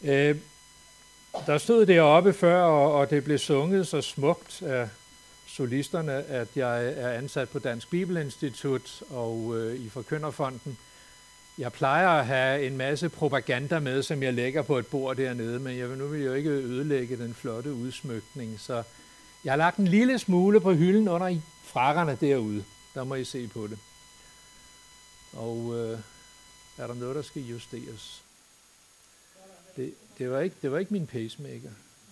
Der stod deroppe før, og det blev sunget så smukt af solisterne, at jeg er ansat på Dansk Bibelinstitut og i Forkynderfonden. Jeg plejer at have en masse propaganda med, som jeg lægger på et bord dernede, men nu vil jeg jo ikke ødelægge den flotte udsmykning, så jeg har lagt en lille smule på hylden under i frakkerne derude. Der må I se på det. Og er der noget, der skal justeres? Det var ikke min pacemaker.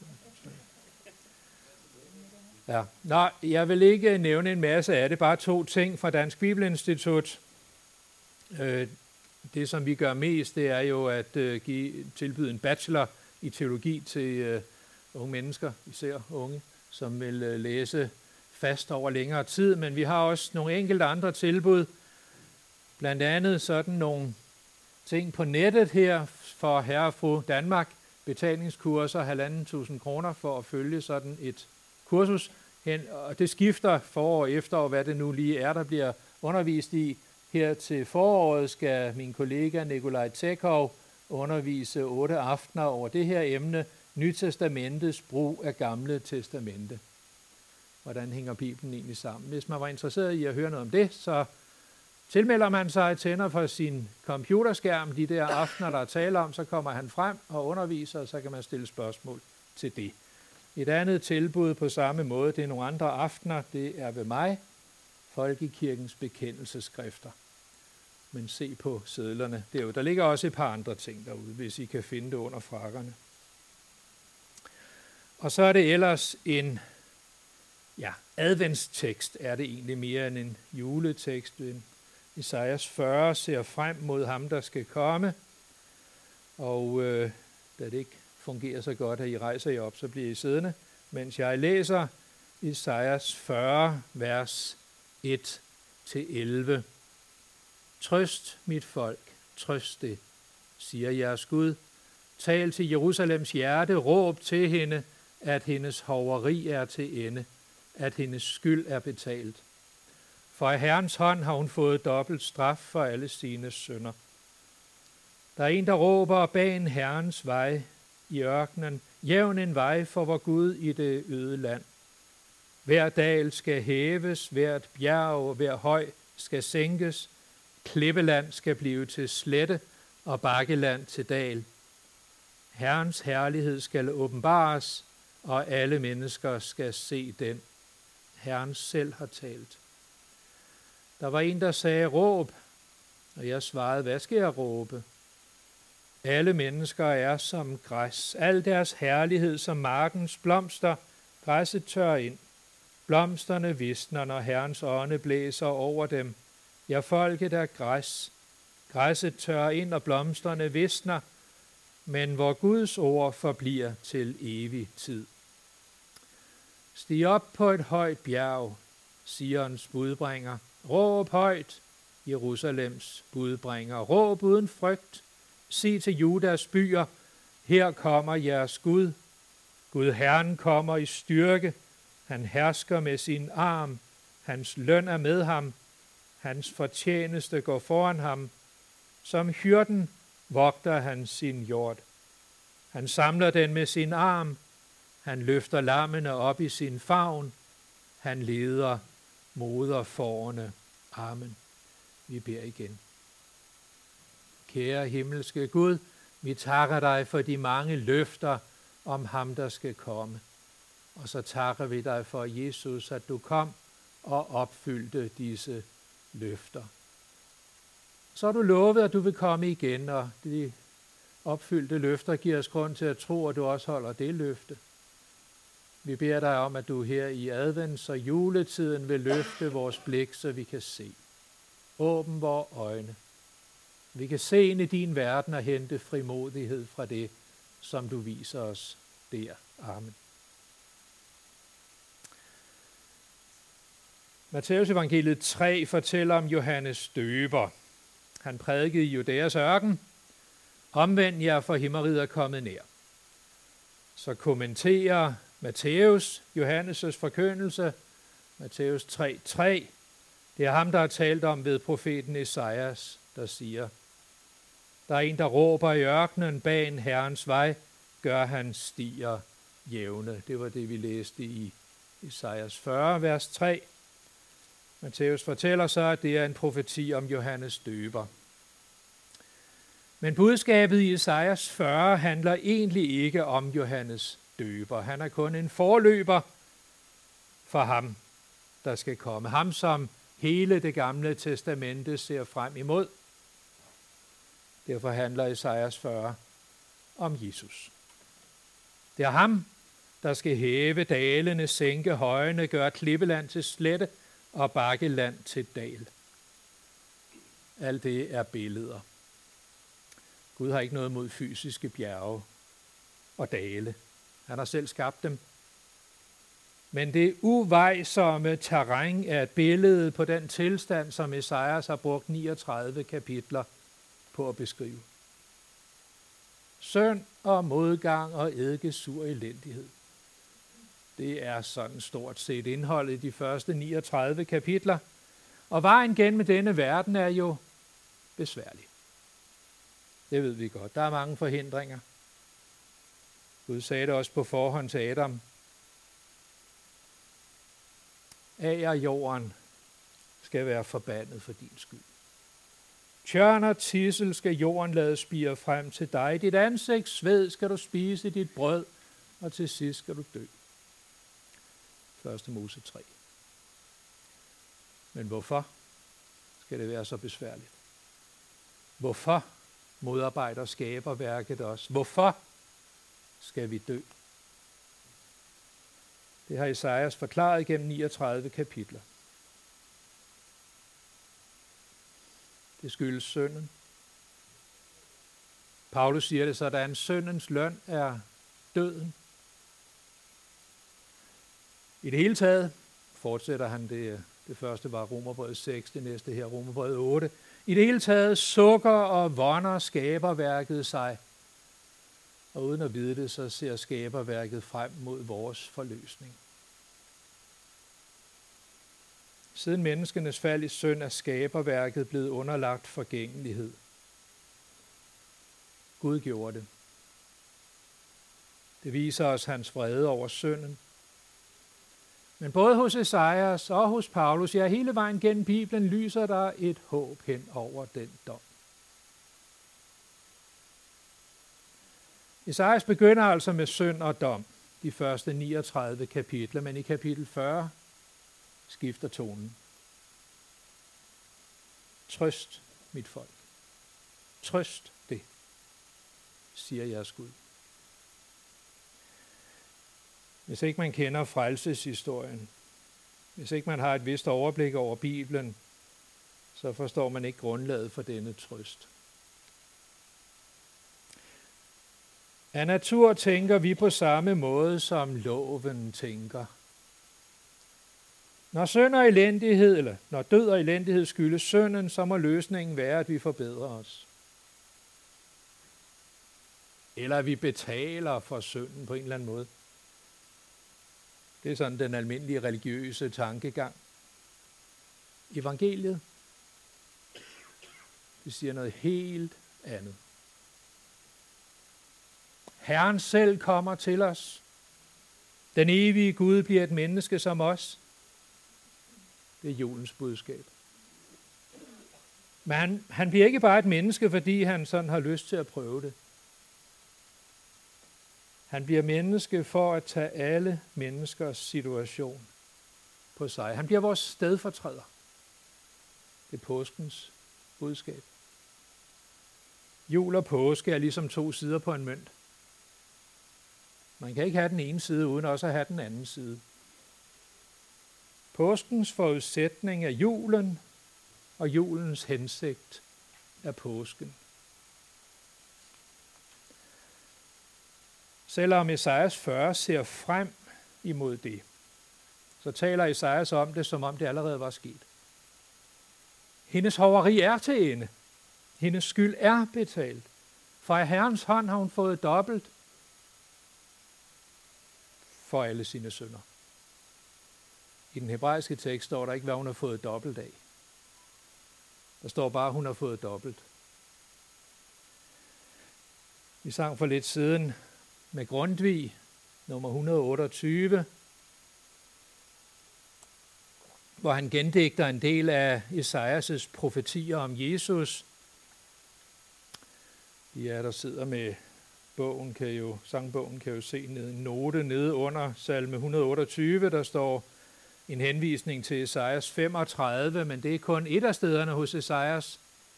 Ja. Nå, jeg vil ikke nævne en masse af det, bare 2 ting fra Dansk Bibelinstitut. Det, som vi gør mest, det er jo at tilbyde en bachelor i teologi til unge mennesker, især unge, som vil læse fast over længere tid, men vi har også nogle enkelte andre tilbud, blandt andet sådan nogle ting på nettet her for herre og fru Danmark, betalingskurser, 1.500 kroner for at følge sådan et kursus hen, og det skifter forår efter, og hvad det nu lige er, der bliver undervist i. Her til foråret skal min kollega Nikolaj Tjekov undervise 8 aftener over det her emne, Nytestamentets brug af Gamle Testamente. Hvordan hænger Bibelen egentlig sammen? Hvis man var interesseret i at høre noget om det, så tilmelder man sig, tænder for sin computerskærm de der aftener, der er tale om, så kommer han frem og underviser, og så kan man stille spørgsmål til det. Et andet tilbud på samme måde, det er nogle andre aftener, det er ved mig, Folkekirkens bekendelsesskrifter. Men se på sedlerne derude. Der ligger også et par andre ting derude, hvis I kan finde det under frakkerne. Og så er det ellers en adventstekst, er det egentlig mere end en juletekst. Esajas 40 ser frem mod ham, der skal komme. Og da det ikke fungerer så godt, at I rejser jer op, så bliver I siddende, mens jeg læser Esajas 40, vers 1-11. Trøst mit folk, trøst det, siger jeres Gud. Tal til Jerusalems hjerte, råb til hende, at hendes hoveri er til ende, at hendes skyld er betalt. For af Herrens hånd har hun fået dobbelt straf for alle sine synder. Der er en, der råber bag en Herrens vej i ørkenen, jævn en vej for vor Gud i det øde land. Hver dal skal hæves, hvert bjerg og hver høj skal sænkes, klippeland skal blive til slette og bakkeland til dal. Herrens herlighed skal åbenbares, og alle mennesker skal se den. Herren selv har talt. Der var en, der sagde, råb, og jeg svarede, hvad skal jeg råbe? Alle mennesker er som græs, al deres herlighed som markens blomster, græsset tør ind. Blomsterne visner, når Herrens ånde blæser over dem. Ja, folket er græs. Græsset tør ind, og blomsterne visner, men hvor Guds ord forbliver til evig tid. Stig op på et højt bjerg, Sions budbringer. Råb højt, Jerusalems budbringer. Råb uden frygt. Sig til Judas byer, her kommer jeres Gud. Gud Herren kommer i styrke. Han hersker med sin arm. Hans løn er med ham. Hans fortjeneste går foran ham. Som hyrden vogter han sin hjord. Han samler den med sin arm. Han løfter lammene op i sin favn. Han leder moderfårene. Amen. Vi beder igen. Kære himmelske Gud, vi takker dig for de mange løfter om ham, der skal komme. Og så takker vi dig for, Jesus, at du kom og opfyldte disse løfter. Så har du lovet, at du vil komme igen, og de opfyldte løfter giver os grund til at tro, at du også holder det løfte. Vi beder dig om, at du her i advents- og juletiden vil løfte vores blik, så vi kan se. Åbn vores øjne. Vi kan se ind i din verden og hente frimodighed fra det, som du viser os der. Amen. Matthæus evangeliet 3 fortæller om Johannes døber. Han prædikede i Judæas ørken. Omvend jer, for himmeriget er kommet nær. Så kommenterer Matthæus Johannes' forkyndelse. Matthæus 3:3. Det er ham, der har talt om ved profeten Esajas, der siger, Der er en, der råber i ørkenen, bag en Herrens vej, gør han stier jævne. Det var det, vi læste i Esajas 40, vers 3. Matthæus fortæller så, at det er en profeti om Johannes døber. Men budskabet i Esajas 40 handler egentlig ikke om Johannes døber. Han er kun en forløber for ham, der skal komme. Ham, som hele det gamle testamente ser frem imod. Derfor handler Esajas 40 om Jesus. Det er ham, der skal hæve dalene, sænke højene, gøre klippeland til slette og bakkeland til dal. Alt det er billeder. Gud har ikke noget mod fysiske bjerge og dale. Han har selv skabt dem. Men det uvejsomme terræn er et billede på den tilstand, som Esajas har brugt 39 kapitler på at beskrive. Synd og modgang og eddikesur elendighed. Det er sådan stort set indholdet i de første 39 kapitler. Og vejen gennem denne verden er jo besværlig. Det ved vi godt. Der er mange forhindringer. Gud sagde det også på forhånd til Adam. Agerjorden skal være forbandet for din skyld. Tjørn og tissel skal jorden lade spire frem til dig. Dit ansigt sved skal du spise dit brød, og til sidst skal du dø. 1. Mose 3. Men hvorfor skal det være så besværligt? Hvorfor modarbejder skaberværket os? Hvorfor skal vi dø? Det har Esajas forklaret gennem 39 kapitler. Det skyldes synden. Paulus siger det sådan, syndens løn er døden. I det hele taget fortsætter han det første var Romerbrevet 6, det næste her Romerbrevet 8. I det hele taget sukker og vonder skaberværket sig. Og uden at vide det, så ser skaberværket frem mod vores forløsning. Siden menneskenes fald i synd er skaberværket blevet underlagt forgængelighed. Gud gjorde det. Det viser os hans vrede over synden. Men både hos Esajas og hos Paulus, ja hele vejen gennem Bibelen, lyser der et håb hen over den dom. Esajas begynder altså med synd og dom, de første 39 kapitler, men i kapitel 40 skifter tonen. Trøst, mit folk. Trøst det, siger jeres Gud. Hvis ikke man kender frelseshistorien, hvis ikke man har et vist overblik over Bibelen, så forstår man ikke grundlaget for denne trøst. Af natur tænker vi på samme måde, som loven tænker. Når synd og elendighed, eller når død og elendighed skyldes synden, så må løsningen være, at vi forbedrer os. Eller at vi betaler for synden på en eller anden måde. Det er sådan den almindelige religiøse tankegang. Evangeliet, det siger noget helt andet. Herren selv kommer til os. Den evige Gud bliver et menneske som os. Det er julens budskab. Men han bliver ikke bare et menneske, fordi han sådan har lyst til at prøve det. Han bliver menneske for at tage alle menneskers situation på sig. Han bliver vores stedfortræder. Det er påskens budskab. Jul og påske er ligesom to sider på en mønt. Man kan ikke have den ene side uden også at have den anden side. Påskens forudsætning er julen, og julens hensigt er påsken. Selvom Esajas 40 ser frem imod det, så taler Esajas om det, som om det allerede var sket. Hendes hoveri er til ende. Hendes skyld er betalt. For af Herrens hånd har hun fået dobbelt for alle sine synder. I den hebraiske tekst står der ikke, hvad hun har fået dobbelt af. Der står bare, at hun har fået dobbelt. Vi sang for lidt siden med Grundtvig, nummer 128, hvor han gendigter en del af Esajas' profetier om Jesus. De der sidder med bogen, sangbogen kan jo se en note nede under salme 128, der står en henvisning til Esajas 35, men det er kun et af stederne hos Esajas.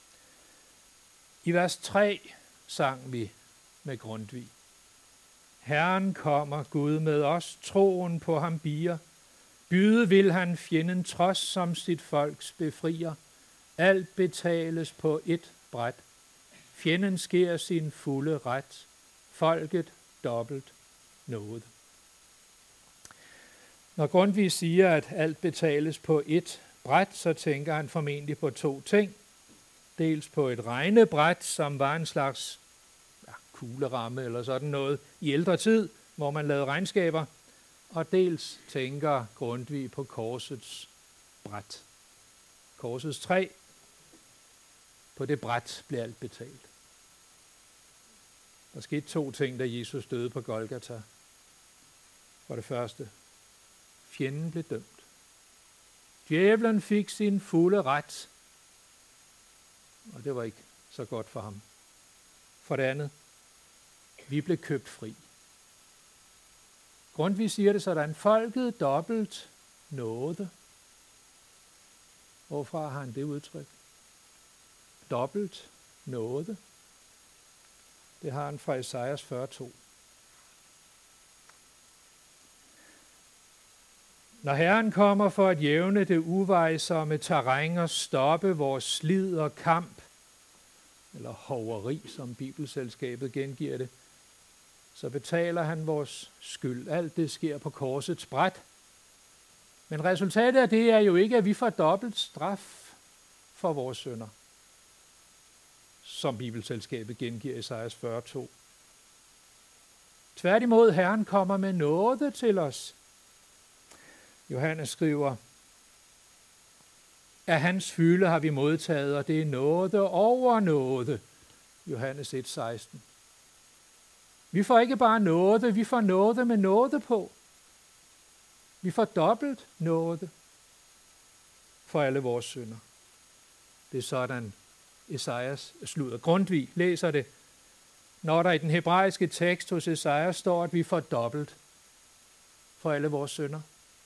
I vers 3 sang vi med Grundtvig. Herren kommer, Gud med os, troen på ham bier. Byde vil han fjenden trods som sit folks befrier. Alt betales på et bræt. Fjenden sker sin fulde ret. Folket dobbelt nåde. Når Grundtvig siger, at alt betales på et bræt, så tænker han formentlig på to ting. Dels på et regnebræt, som var en slags kugleramme eller sådan noget i ældre tid, hvor man lavede regnskaber. Og dels tænker Grundtvig på korsets bræt. Korsets træ. På det bræt blev alt betalt. Der skete to ting, da Jesus døde på Golgata. For det første, fjenden blev dømt. Djævlen fik sin fulde ret, og det var ikke så godt for ham. For det andet, vi blev købt fri. Grundtvig siger det sådan, folket dobbelt nåde. Hvorfra har han det udtryk? Dobbelt nåde. Det har han fra Esajas 42. Når Herren kommer for at jævne det uvejsomme terræn og stoppe vores slid og kamp, eller hoveri, som Bibelselskabet gengiver det, så betaler han vores skyld. Alt det sker på korsets bræt. Men resultatet af det er jo ikke, at vi får dobbelt straf for vores synder, som Bibelselskabet gengiver Esajas 42. Tværtimod, Herren kommer med nåde til os. Johannes skriver, af hans fylde har vi modtaget, og det er nåde over nåde. Johannes 1,16. Vi får ikke bare nåde, vi får nåde med nåde på. Vi får dobbelt nåde for alle vores synder. Det er sådan, Grundtvig læser det, når der i den hebraiske tekst hos Esajas står, at vi får dobbelt for alle vores synder.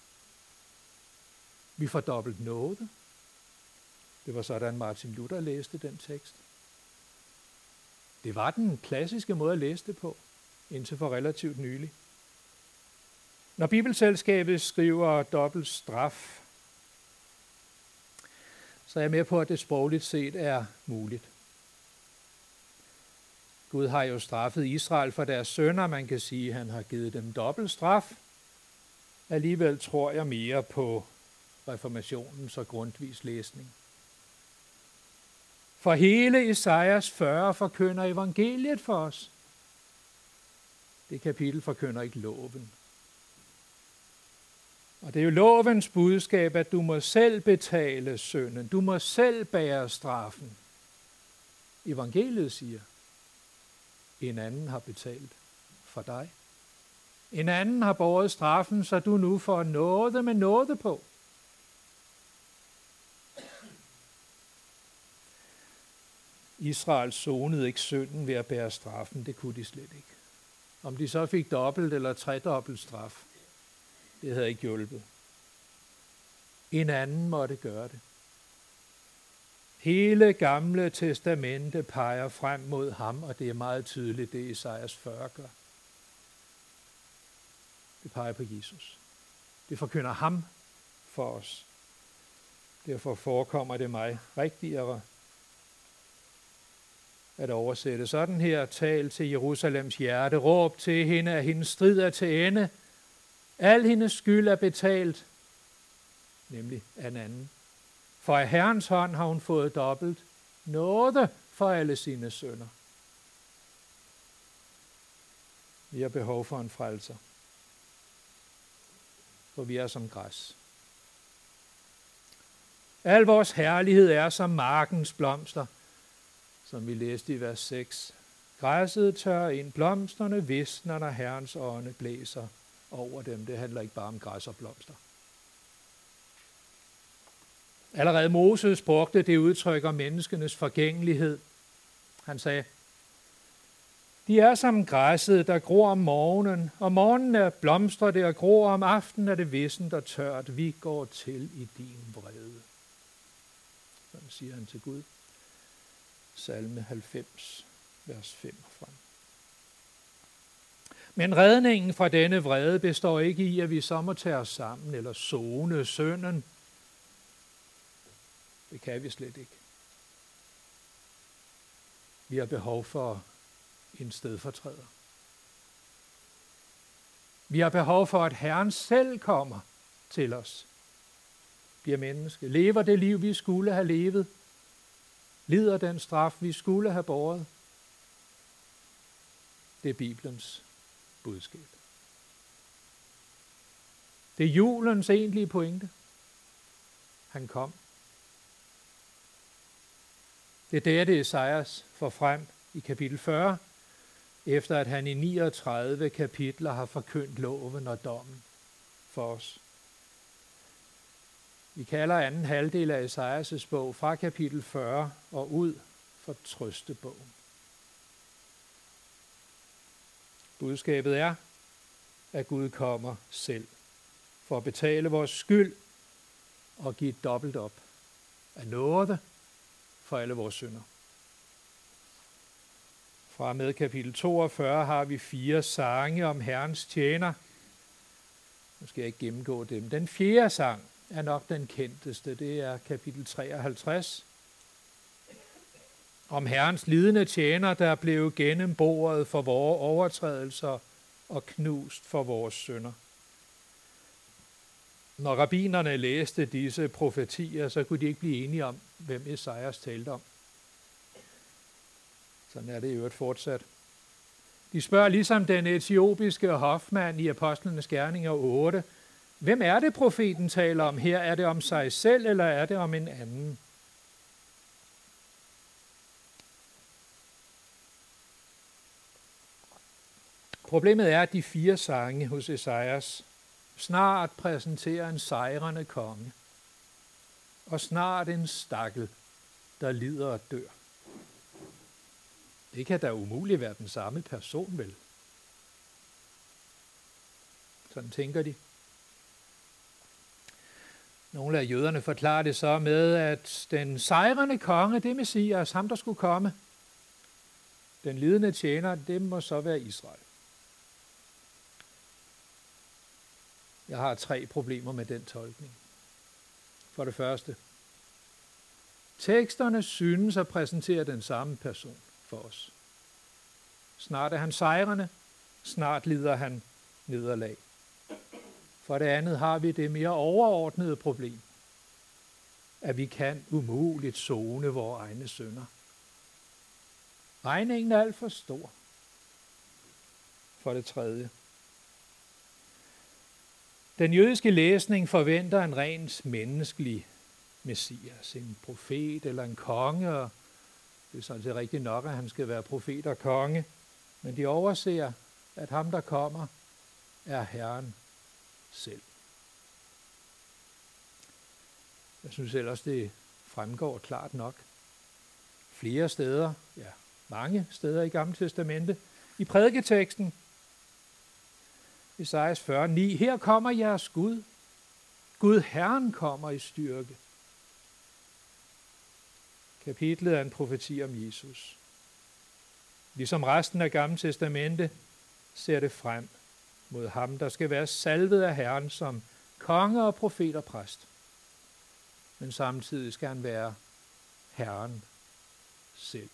Vi får dobbelt nåde. Det var sådan, Martin Luther læste den tekst. Det var den klassiske måde at læse det på, indtil for relativt nylig. Når Bibelselskabet skriver dobbelt straf, så er jeg med på, at det sprogligt set er muligt. Gud har jo straffet Israel for deres synder. Man kan sige, at han har givet dem dobbelt straf. Alligevel tror jeg mere på reformationens og Grundtvigs læsning. For hele Esajas 40 forkynder evangeliet for os. Det kapitel forkynder ikke loven. Og det er jo lovens budskab, at du må selv betale synden. Du må selv bære straffen. Evangeliet siger, en anden har betalt for dig. En anden har båret straffen, så du nu får nåde med nåde på. Israel sonede ikke synden ved at bære straffen. Det kunne de slet ikke. Om de så fik dobbelt eller tredobbelt straf, det havde ikke hjulpet. En anden måtte gøre det. Hele Gamle Testamente peger frem mod ham, og det er meget tydeligt, det Esajas 40 gør. Det peger på Jesus. Det forkynder ham for os. Derfor forekommer det mig rigtigere at oversætte sådan her: tal til Jerusalems hjerte, råb til hende, at hendes strid er til ende. Al hendes skyld er betalt, nemlig af en anden. For af Herrens hånd har hun fået dobbelt nåde for alle sine synder. Vi har behov for en frelser, for vi er som græs. Al vores herlighed er som markens blomster, som vi læste i vers 6. Græsset tørrer ind, blomsterne visner, når Herrens ånde blæser over dem. Det handler ikke bare om græs og blomster. Allerede Moses brugte det udtryk om menneskenes forgængelighed. Han sagde, de er som græsset, der gror om morgenen. Om morgenen er blomster det og gror, om aftenen er det vissent og tørt. Vi går til i din vrede. Sådan siger han til Gud. Salme 90, vers 5 frem. Men redningen fra denne vrede består ikke i, at vi så må tage os sammen eller sone synden. Det kan vi slet ikke. Vi har behov for en stedfortræder. Vi har behov for, at Herren selv kommer til os, bliver menneske, lever det liv, vi skulle have levet, lider den straf, vi skulle have båret. Det er Bibelens budskab. Det er julens egentlige pointe. Han kom. Det er der, det Esajas får frem i kapitel 40, efter at han i 39 kapitler har forkyndt loven og dommen for os. Vi kalder anden halvdel af Esajas' bog fra kapitel 40 og ud for trøstebogen. Budskabet er, at Gud kommer selv for at betale vores skyld og give dobbelt op af nåde for alle vores synder. Fra med kapitel 42 har vi 4 sange om Herrens tjener. Nu skal jeg ikke gennemgå dem. Den 4. sang er nok den kendteste. Det er kapitel 53. Om Herrens lidende tjener, der blev gennemboret for vores overtrædelser og knust for vores synder. Når rabbinerne læste disse profetier, så kunne de ikke blive enige om, hvem Esajas talte om. Sådan er det i øvrigt fortsat. De spørger ligesom den etiopiske hofmand i Apostlenes Gerninger 8, hvem er det, profeten taler om her? Er det om sig selv, eller er det om en anden? Problemet er, at de 4 sange hos Esajas snart præsenterer en sejrende konge, og snart en stakkel, der lider og dør. Det kan da umuligt være den samme person, vel? Sådan tænker de. Nogle af jøderne forklarer det så med, at den sejrende konge, det er Messias, ham der skulle komme. Den lidende tjener, det må så være Israel. Jeg har 3 problemer med den tolkning. For det første. Teksterne synes at præsentere den samme person for os. Snart er han sejrende, snart lider han nederlag. For det andet har vi det mere overordnede problem, at vi kan umuligt sone vores egne synder. Regningen er alt for stor. For det tredje. Den jødiske læsning forventer en rent menneskelig messias, en profet eller en konge, og det er sådan set rigtigt nok, at han skal være profet og konge, men de overser, at ham, der kommer, er Herren selv. Jeg synes ellers, det fremgår klart nok. Flere steder, ja, mange steder i Gamle Testamente, i prædiketeksten, Esajas 40:9, her kommer jeres Gud. Gud Herren kommer i styrke. Kapitlet er en profeti om Jesus. Ligesom resten af Gamle Testamente ser det frem mod ham, der skal være salvet af Herren som konge og profet og præst. Men samtidig skal han være Herren selv.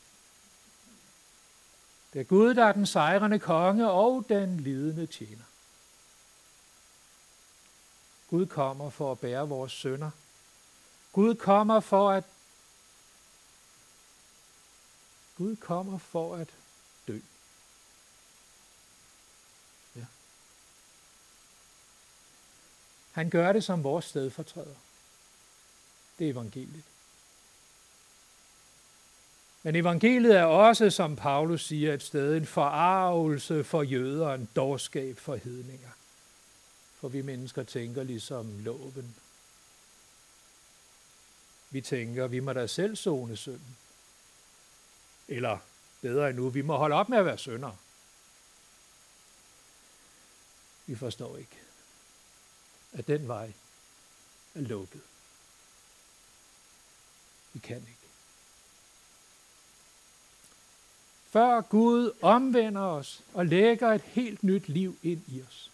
Det er Gud, der er den sejrende konge og den lidende tjener. Gud kommer for at bære vores synder. Gud kommer for at dø. Ja. Han gør det som vores stedfortræder. Det er evangeliet. Men evangeliet er også, som Paulus siger et sted, en forarvelse for jøder og en dårskab for hedninger. For vi mennesker tænker ligesom loven. Vi tænker, vi må da selv sone synden. Eller bedre endnu, vi må holde op med at være syndere. Vi forstår ikke, at den vej er lukket. Vi kan ikke. Før Gud omvender os og lægger et helt nyt liv ind i os.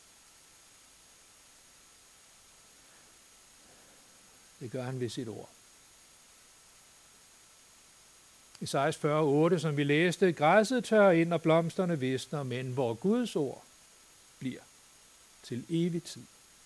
Det gør han ved sit ord. Esajas 40:8, som vi læste, græsset tørrer ind og blomsterne visner, men hvor Guds ord bliver til evig tid.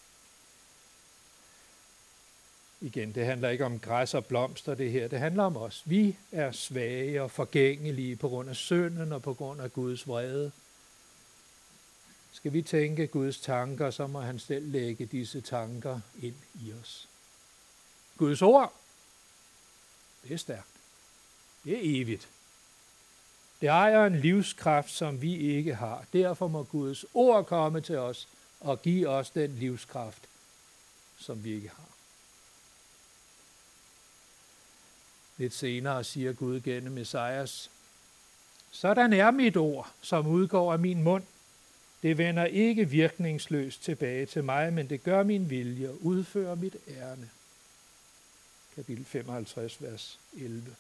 Igen, det handler ikke om græs og blomster det her, det handler om os. Vi er svage og forgængelige på grund af synden og på grund af Guds vrede. Skal vi tænke Guds tanker, så må han selv lægge disse tanker ind i os. Guds ord, det er stærkt. Det er evigt. Det ejer en livskraft, som vi ikke har. Derfor må Guds ord komme til os og give os den livskraft, som vi ikke har. Lidt senere siger Gud gennem Esajas: sådan er mit ord, som udgår af min mund. Det vender ikke virkningsløst tilbage til mig, men det gør min vilje og udfører mit ærne. Kapitel 55, vers 11.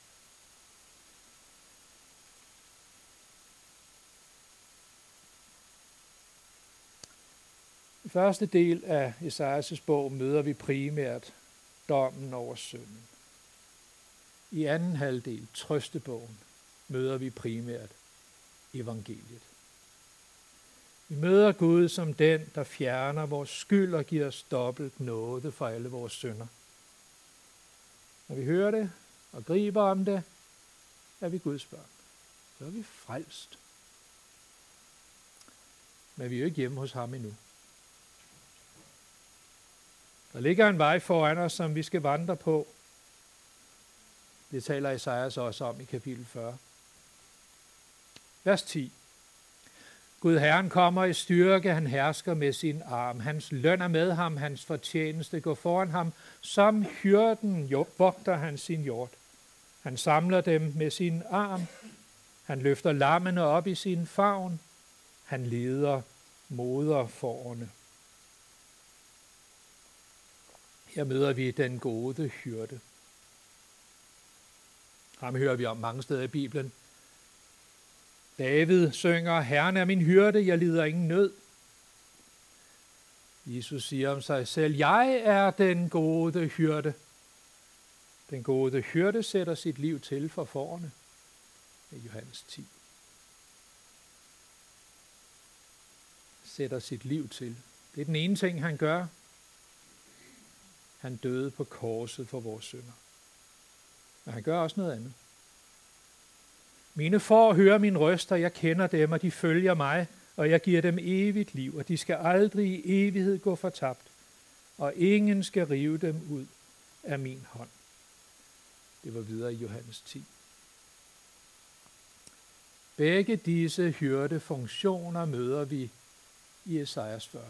I første del af Esajas bog møder vi primært dommen over synden. I anden halvdel, trøstebogen, møder vi primært evangeliet. Vi møder Gud som den, der fjerner vores skyld og giver os dobbelt nåde for alle vores synder. Når vi hører det og griber om det, er vi Guds børn. Så er vi frelst. Men vi er jo ikke hjemme hos ham endnu. Der ligger en vej foran os, som vi skal vandre på. Det taler Esajas også om i kapitel 40. Vers 10. Gud Herren kommer i styrke, han hersker med sin arm. Hans løn er med ham, hans fortjeneste går foran ham. Som hyrden vogter han sin hjort. Han samler dem med sin arm. Han løfter lammene op i sin favn. Han leder moderfårene. Her møder vi den gode hyrde. Ham hører vi om mange steder i Bibelen. David synger, Herren er min hyrde, jeg lider ingen nød. Jesus siger om sig selv, jeg er den gode hyrde. Den gode hyrde sætter sit liv til for fårene. I Johannes 10. Sætter sit liv til. Det er den ene ting, han gør. Han døde på korset for vores synder. Men han gør også noget andet. Mine får hører min røst, og jeg kender dem, og de følger mig, og jeg giver dem evigt liv, og de skal aldrig i evighed gå fortabt, og ingen skal rive dem ud af min hånd. Det var videre i Johannes 10. Begge disse hyrdefunktioner møder vi i Esajas 40.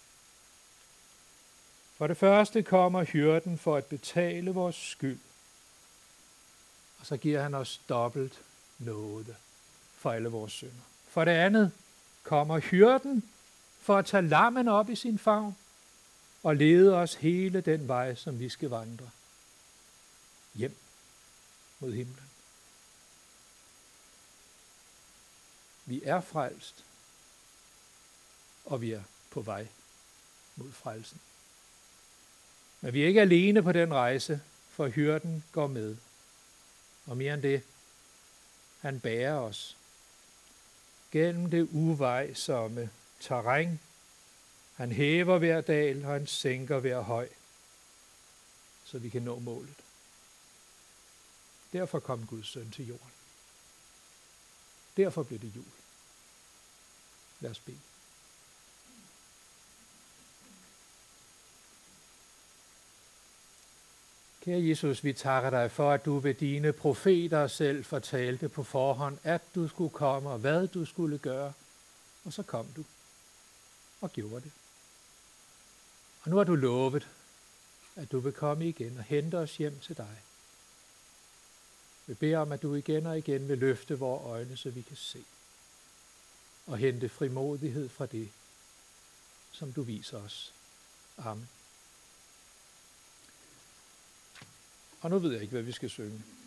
For det første kommer hyrden for at betale vores skyld, og så giver han os dobbelt nåde for alle vores synder. For det andet kommer hyrden for at tage lammen op i sin favn og lede os hele den vej, som vi skal vandre hjem mod himlen. Vi er frelst, og vi er på vej mod frelsen. Men vi er ikke alene på den rejse, for hyrden går med. Og mere end det, han bærer os gennem det uvejsomme terræn. Han hæver hver dal, og han sænker hver høj, så vi kan nå målet. Derfor kom Guds søn til jorden. Derfor blev det jul. Lad os bede. Kære Jesus, vi takker dig for, at du ved dine profeter selv fortalte på forhånd, at du skulle komme og hvad du skulle gøre. Og så kom du og gjorde det. Og nu har du lovet, at du vil komme igen og hente os hjem til dig. Vi beder om, at du igen og igen vil løfte vores øjne, så vi kan se og hente frimodighed fra det, som du viser os. Amen. Og nu ved jeg ikke, hvad vi skal synge.